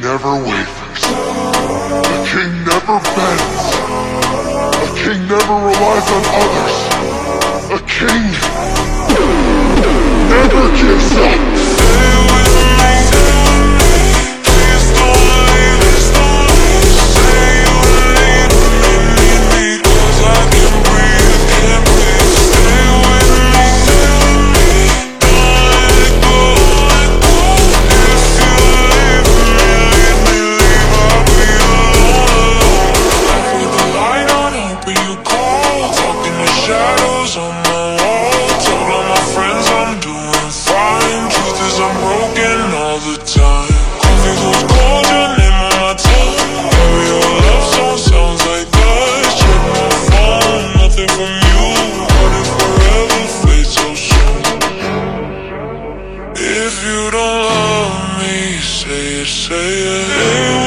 never wavers. A king never bends. A king never relies on others. A king never gives up. Stay with me, please don't leave, Say you need me, 'cause I can't breathe, can't breathe. Stay with me, don't let it go, let go. If you leave me, I'll be alone. Left with the light on, hoping you call. Talk in the shadows on my wall. Told all my friends I'm doing fine. Truth is I'm broken all the time. Coffee goes cold, your name on my tongue. Every your love song sounds like us. Check my phone, nothing from you. What if forever fades so soon? If you don't love me, say it, say it.